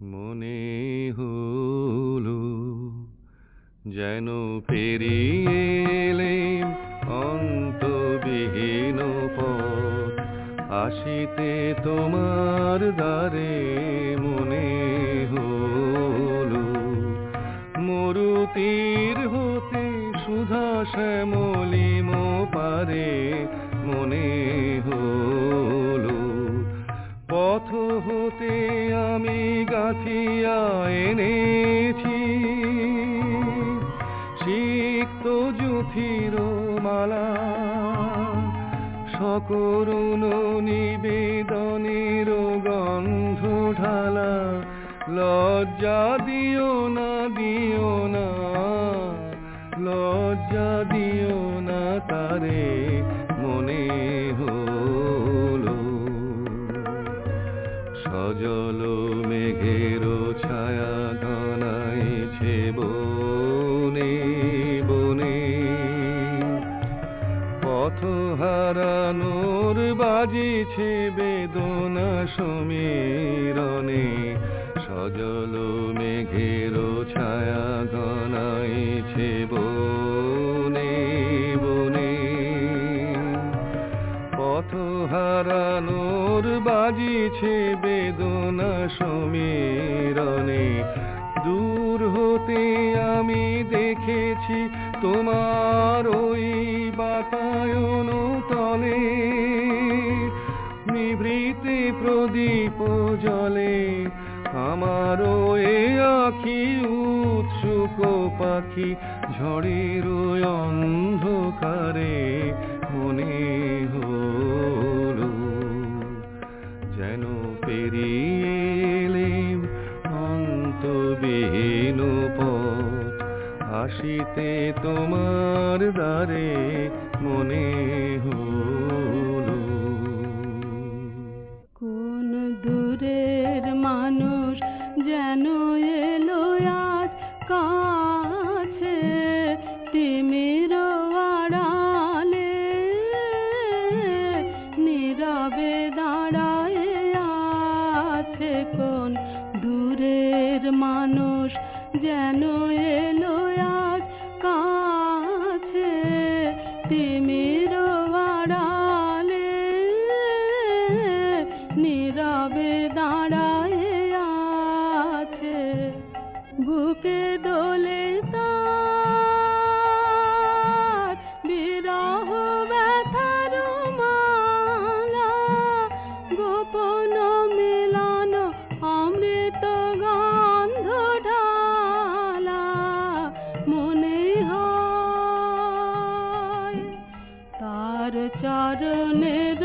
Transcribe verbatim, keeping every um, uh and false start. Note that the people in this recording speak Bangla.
মনে হলো যেন পেরিয়ে এলেম অন্তবিহীন পথ, আসিতে তোমার দ্বারে। মনে হলো মরুতীর হতে সুধা শ্যামলিম পারে। মনে হলো পথ হতে আমি গাঁথিয়া এনেছি সিক্ত যুথির মালা, সকরুণ নিবেদনের গন্ধ ঢালা। লজ্জা দিও না, দিও না, লজ্জা দিও না তারে। মনে হলো সজল মেঘের ছায়া ঘনাইছে বনে বনে, পথ হারানোর বাজিছে বেদনা সমীরণে। সজল মেঘের ছায়া ঘনাইছে বনে বনে, পথ হারানোর বাজিছে বেদনা সমীরণে। দূর হতে আমি দেখেছি তোমার ওই বাতায়ন তলে, নিভৃতে প্রদীপ জলে। আমার এ আখি উৎসুক পাখি ঝড়ের অন্ধকারে। মনে হলো যেন পেরিয়ে এলেম অন্তবিহীন পথ, আসিতে তোমার দ্বারে। মনে হলো কোন দূরের মানুষ যেন এলো আজ কাছে, তিমির আড়ালে নীরবে দাঁড়ায় আছে। কোন দূরের মানুষ যেন এলো আজ কাছে, তিমির আড়ালে নীরবে দাঁড়ায় আছে। বুকে দোলে তার বিরহ ব্যথার মালা, গোপন মিলন অমৃত গন্ধ ঢালা। মনে হয় তার চরণের